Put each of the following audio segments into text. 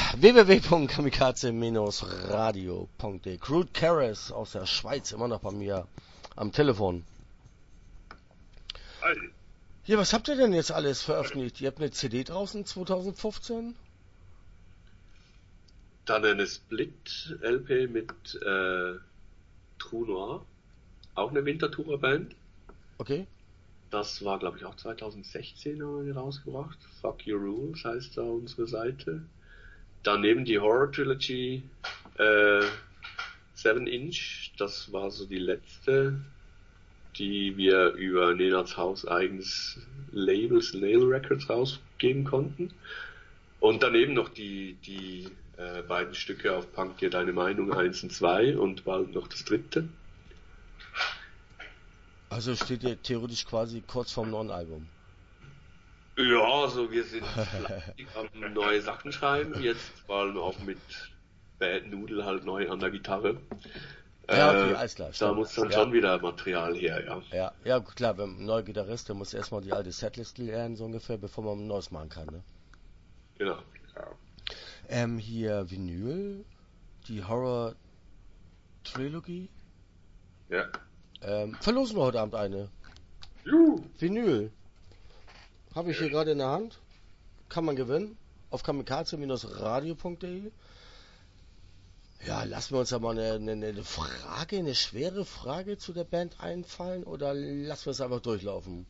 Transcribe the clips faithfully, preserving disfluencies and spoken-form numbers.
w w w punkt kamikaze radio punkt de. Crude Carras aus der Schweiz, immer noch bei mir am Telefon. Hi. Ja, was habt ihr denn jetzt alles veröffentlicht? Ihr habt eine C D draußen zwanzig fünfzehn? Dann eine Split-L P mit äh, True Noir, auch eine Wintertourer-Band. Okay. Das war, glaube ich, auch zwanzig sechzehn haben wir die rausgebracht. Fuck Your Rules heißt da unsere Seite. Daneben die Horror Trilogy äh, seven inch, das war so die letzte, die wir über Nenats Haus eigenes Label, Snail Records rausgeben konnten. Und daneben noch die, die äh, beiden Stücke auf Punk dir deine Meinung eins und zwei und bald noch das dritte. Also steht ihr theoretisch quasi kurz vorm neuen Album. Ja, also wir sind fleißig am neue Sachen schreiben, jetzt vor allem auch mit Bad Noodle halt neu an der Gitarre. Ja, okay, äh, alles klar. Da Stimmt. muss dann ja. schon wieder Material her, ja. Ja, ja, klar, wenn ein neuer Gitarrist, der muss erstmal die alte Setlist lernen, so ungefähr, bevor man ein neues machen kann, ne? Genau. Ja. Ähm, hier Vinyl, die Horror Trilogy. Ja. Ähm, verlosen wir heute Abend eine. Juhu. Vinyl. Habe ich hier gerade in der Hand. Kann man gewinnen. Auf kamikaze radio punkt de. Ja, lassen wir uns aber eine, eine, eine Frage, eine schwere Frage zu der Band einfallen oder lassen wir es einfach durchlaufen?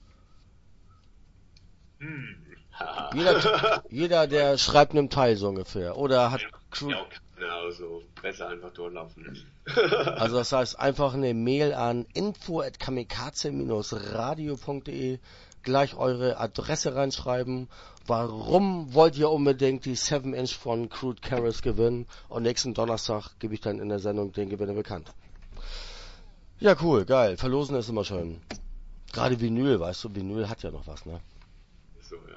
Hm. Jeder, jeder, der schreibt einen Teil so ungefähr. Oder hat Crew. Ja, genau, so besser einfach durchlaufen lassen. Also das heißt einfach eine Mail an info at kamikaze radio punkt de, gleich eure Adresse reinschreiben. Warum wollt ihr unbedingt die seven inch von Crude Carras gewinnen? Und nächsten Donnerstag gebe ich dann in der Sendung den Gewinner bekannt. Ja, cool, geil. Verlosen ist immer schön. Gerade Vinyl, weißt du, Vinyl hat ja noch was, ne? So, ja.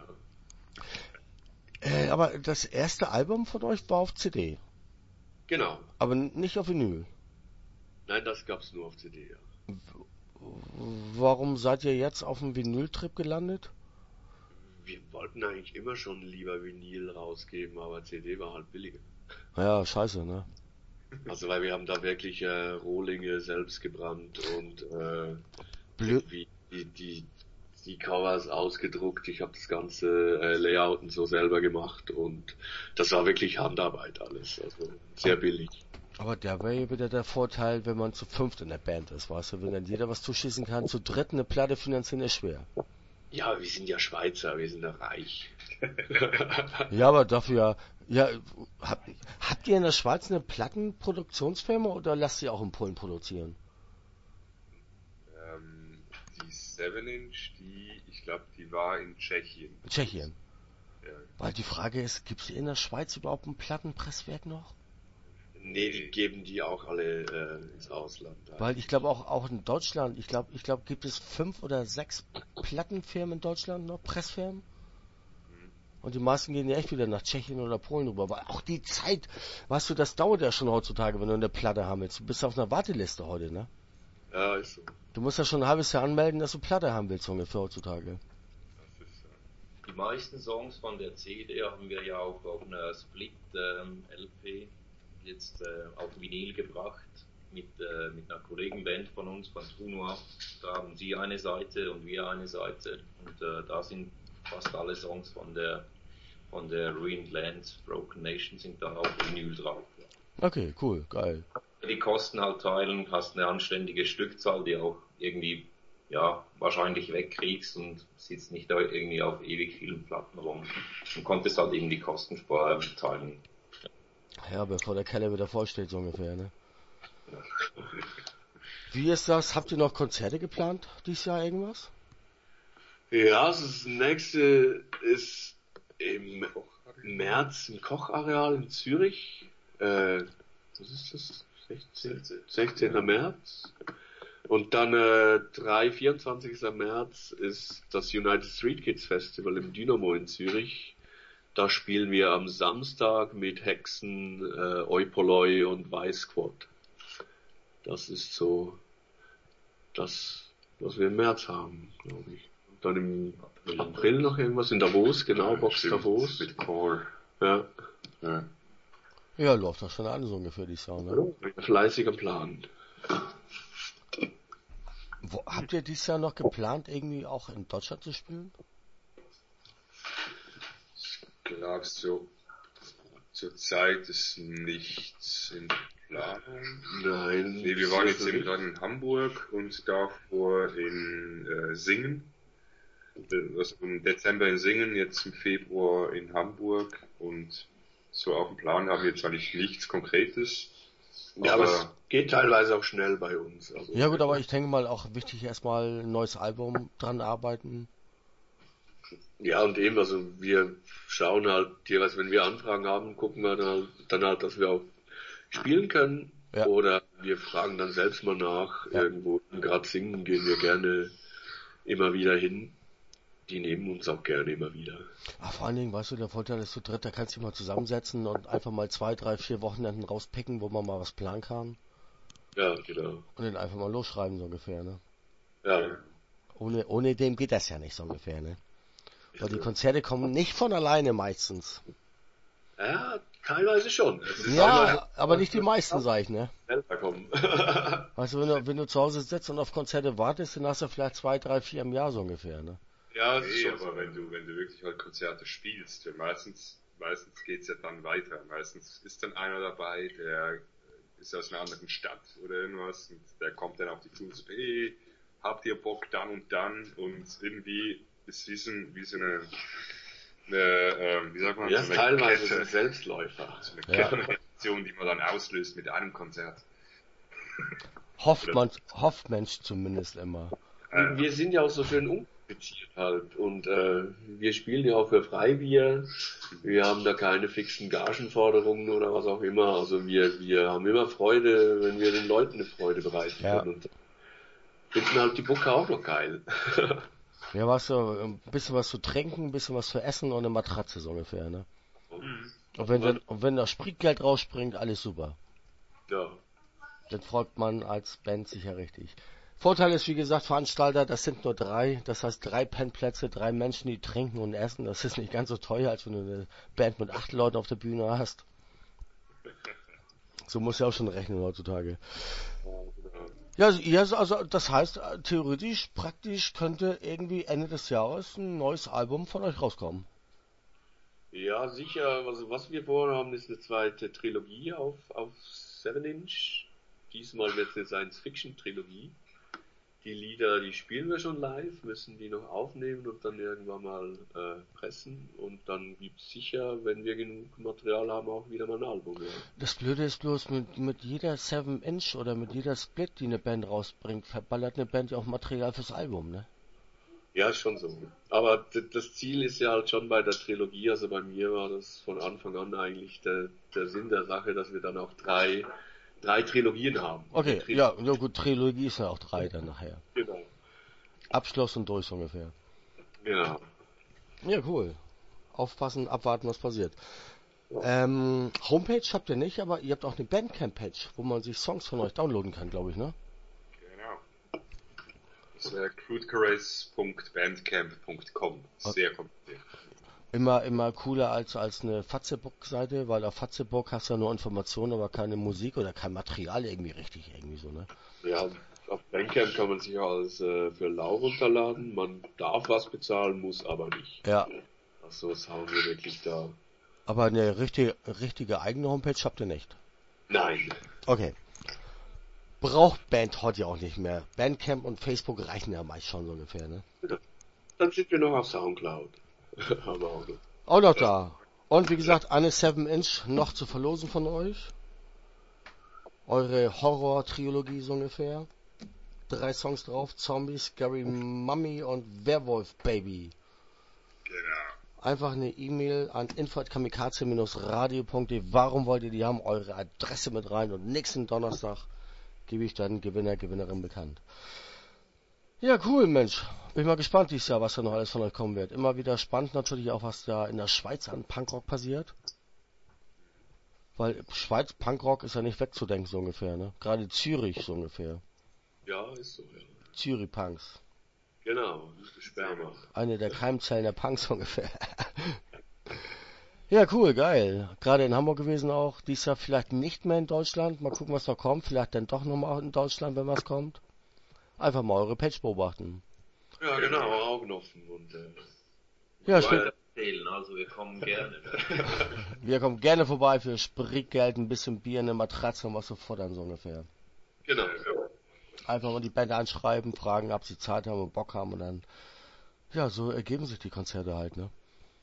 Äh, aber das erste Album von euch war auf C D. Genau. Aber nicht auf Vinyl. Nein, das gab's nur auf C D, ja. Warum seid ihr jetzt auf dem Vinyl-Trip gelandet? Wir wollten eigentlich immer schon lieber Vinyl rausgeben, aber C D war halt billiger. Ja, scheiße, ne? Also weil wir haben da wirklich äh, Rohlinge selbst gebrannt und äh, Blöd. die, die, die, die Covers ausgedruckt. Ich habe das ganze äh, Layout und so selber gemacht und das war wirklich Handarbeit alles, also sehr billig. Aber da wäre ja wieder der Vorteil, wenn man zu fünft in der Band ist, weißt du, wenn dann jeder was zuschießen kann. Zu dritt eine Platte finanzieren ist schwer. Ja, wir sind ja Schweizer, wir sind ja reich. Ja, aber dafür, ja, habt, habt ihr in der Schweiz eine Plattenproduktionsfirma oder lasst ihr auch in Polen produzieren? Ähm, die seven inch, die, ich glaube, die war in Tschechien. In Tschechien. Ja. Weil die Frage ist, gibt es in der Schweiz überhaupt ein Plattenpresswerk noch? Nee, die geben die auch alle äh, ins Ausland. Weil ich glaube auch, auch in Deutschland, ich glaube, ich glaube, gibt es fünf oder sechs Plattenfirmen in Deutschland noch, Pressfirmen? Und die meisten gehen ja echt wieder nach Tschechien oder Polen rüber. Weil auch die Zeit, weißt du, das dauert ja schon heutzutage, wenn du eine Platte haben willst. Du bist auf einer Warteliste heute, ne? Ja, ist so. Du musst ja schon ein halbes Jahr anmelden, dass du Platte haben willst, ungefähr heutzutage. Das ist, äh, Die meisten Songs von der C D haben wir ja auch auf einer Split-L P jetzt äh, auf Vinyl gebracht mit, äh, mit einer Kollegenband von uns, von True Noir. Da haben sie eine Seite und wir eine Seite und äh, da sind fast alle Songs von der von der Ruined Lands, Broken Nation sind dann auf Vinyl drauf. Okay, cool, geil. Die Kosten halt teilen, hast eine anständige Stückzahl, die auch irgendwie ja wahrscheinlich wegkriegst und sitzt nicht da irgendwie auf ewig vielen Platten rum und konntest halt eben die Kosten sparen, teilen. Ja, bevor der Keller wieder vollsteht, so ungefähr, ne? Wie ist das? Habt ihr noch Konzerte geplant dieses Jahr, irgendwas? Ja, also das nächste ist im März im Kochareal in Zürich. Äh, was ist das? sechzehnten sechzehnten März. Und dann äh, drei vierundzwanzigsten März ist das United Street Kids Festival im Dynamo in Zürich. Da spielen wir am Samstag mit Hexen, äh, Eupoloi und Weißquad. Das ist so das, was wir im März haben, glaube ich. Und dann im April noch irgendwas in Davos, genau, Box stimmt, Davos. mit Core. Ja. Ja. Ja, läuft doch schon an, so ungefähr die Jahr, ne? Fleißiger Plan. Wo, habt ihr dieses Jahr noch geplant, irgendwie auch in Deutschland zu spielen? Ich glaube, so zurzeit ist nichts in Planung. Nein. Nee, wir waren jetzt eben gerade in Hamburg und davor in äh, Singen. Also im Dezember in Singen, jetzt im Februar in Hamburg und so auf dem Plan haben wir jetzt eigentlich nichts Konkretes. Ja, aber es geht teilweise auch schnell bei uns. Also Ja gut, aber ich denke mal auch wichtig, erstmal ein neues Album dran arbeiten. Ja, und eben, also wir schauen halt jeweils, wenn wir Anfragen haben, gucken wir dann halt, dann halt dass wir auch spielen können. Ja. Oder wir fragen dann selbst mal nach, Ja. irgendwo, gerade singen gehen wir gerne immer wieder hin. Die nehmen uns auch gerne immer wieder. Ach, vor allen Dingen, weißt du, der Vorteil ist zu dritt, da kannst du dich mal zusammensetzen und einfach mal zwei, drei, vier Wochenenden rauspicken, wo man mal was planen kann. Ja, genau. Und dann einfach mal losschreiben, so ungefähr, ne? Ja. Ohne, ohne dem geht das ja nicht, so ungefähr, ne? Weil die Konzerte kommen nicht von alleine meistens. Ja, teilweise schon. Es ist Ja, teilweise aber nicht die meisten, sag ich, ne? selber kommen. Weißt du, wenn du, wenn du zu Hause sitzt und auf Konzerte wartest, dann hast du vielleicht zwei, drei, vier im Jahr so ungefähr, ne? Ja, das ist Nee, schon aber wenn du, wenn du wirklich halt Konzerte spielst, ja, meistens, meistens geht's ja dann weiter. Meistens ist dann einer dabei, der ist aus einer anderen Stadt oder irgendwas und der kommt dann auf die Tour und sagt, hey, habt ihr Bock dann und dann und irgendwie ist wie so, ein, wie so eine, eine ähm, wie sagt man, Ja, so eine teilweise Kette, sind Selbstläufer. so eine Ja. Kettenreaktion, die man dann auslöst mit einem Konzert. Hofft man, hofft Mensch zumindest immer. Äh, Wir sind ja auch so schön unkompliziert halt und äh, wir spielen ja auch für Freibier. Wir haben da keine fixen Gagenforderungen oder was auch immer. Also wir, wir haben immer Freude, wenn wir den Leuten eine Freude bereiten Ja. können. Und finden halt die Booker auch noch geil. Ja, weißt du, ein bisschen was zu trinken, ein bisschen was zu essen und eine Matratze so ungefähr, ne? Und wenn, dann, und wenn das Spritgeld rausspringt, alles super. Ja. Dann freut man als Band sicher richtig. Vorteil ist, wie gesagt, Veranstalter, das sind nur drei. Das heißt, drei Pennplätze, drei Menschen, die trinken und essen. Das ist nicht ganz so teuer, als wenn du eine Band mit acht Leuten auf der Bühne hast. So muss ja auch schon rechnen heutzutage. Ja, also, ja, also das heißt, theoretisch, praktisch könnte irgendwie Ende des Jahres ein neues Album von euch rauskommen. Ja, sicher. Also was wir vorhaben, ist eine zweite Trilogie auf, auf seven inch. Diesmal wird es eine Science-Fiction-Trilogie. Die Lieder, die spielen wir schon live, müssen die noch aufnehmen und dann irgendwann mal äh, pressen. Und dann gibt's sicher, wenn wir genug Material haben, auch wieder mal ein Album. Ja, Das Blöde ist bloß, mit, mit jeder seven inch oder mit jeder Split, die eine Band rausbringt, verballert eine Band ja auch Material fürs Album, ne? ja ist schon so. Aber d- das Ziel ist ja halt schon bei der Trilogie, also bei mir war das von Anfang an eigentlich der, der Sinn der Sache, dass wir dann auch drei, drei Trilogien haben. Okay, Tri- ja, ja gut, Trilogie ist ja auch drei dann nachher. Genau. Abschluss und durch so ungefähr. Ja. Ja, cool. Aufpassen, abwarten, was passiert. Ähm, Homepage habt ihr nicht, aber ihr habt auch eine Bandcamp-Page, wo man sich Songs von euch downloaden kann, glaube ich, ne? Genau. Das wäre crudecarrace punkt bandcamp punkt com. Sehr kompliziert. Immer, immer cooler als, als eine Fatzebook-Seite, weil auf Fatzebook hast du ja nur Informationen, aber keine Musik oder kein Material irgendwie richtig, irgendwie so, ne? Ja, auf Bandcamp kann man sich auch alles äh, für lau runterladen. Man darf was bezahlen, muss aber nicht. Ja, Also das haben wir wirklich da. aber eine richtige, richtige eigene Homepage habt ihr nicht. Nein. Okay. Braucht Band heute ja auch nicht mehr. Bandcamp und Facebook reichen ja meist schon so ungefähr, ne? Dann sind wir noch auf Soundcloud. Haben wir auch noch. Auch noch da. Und wie gesagt, eine seven inch noch zu verlosen von euch. Eure Horror-Trilogie so ungefähr. Drei Songs drauf. Zombie, Scary Mummy und Werewolf Baby. Genau. Einfach eine E-Mail an info at kamikaze radio punkt de. Warum wollt ihr die haben? Eure Adresse mit rein und nächsten Donnerstag gebe ich dann Gewinner, Gewinnerin bekannt. Ja, cool, Mensch. Bin mal gespannt dieses Jahr, was da noch alles von euch kommen wird. Immer wieder spannend natürlich auch, was da in der Schweiz an Punkrock passiert. Weil Schweiz Punkrock ist ja nicht wegzudenken so ungefähr, ne? Gerade Zürich so ungefähr. Ja, ist so, ja. Zürich Punks. Genau, Sperma. Eine der Keimzellen der Punks ungefähr. Ja, cool, geil. Gerade in Hamburg gewesen auch. Dies Jahr vielleicht nicht mehr in Deutschland. Mal gucken, was da kommt. Vielleicht dann doch nochmal in Deutschland, wenn was kommt. Einfach mal eure Page beobachten. Ja, genau, Augen offen und äh, Ja, Weiter spielt, erzählen, also wir kommen gerne. wir kommen gerne vorbei für Spritgeld, ein bisschen Bier, eine Matratze und was so futtern, so ungefähr. genau. Einfach mal die Band anschreiben, fragen, ob sie Zeit haben und Bock haben und dann, ja, so ergeben sich die Konzerte halt, ne?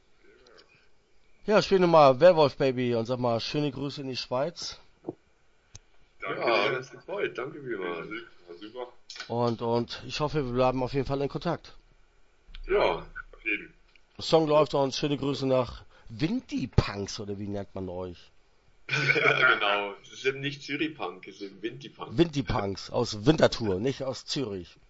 Ja, spiel nochmal Werwolf Baby und sag mal schöne Grüße in die Schweiz. Danke Ja, dir. das gefreut, danke vielmals. War super. Und, und ich hoffe, wir bleiben auf jeden Fall in Kontakt. Ja, Auf jeden. Der Song läuft und schöne Grüße nach Windy Punks, oder wie nennt man euch? ja, genau. Es ist eben nicht Zürich Punk, es ist eben Winti Punk. Windy Punks aus Winterthur, nicht aus Zürich.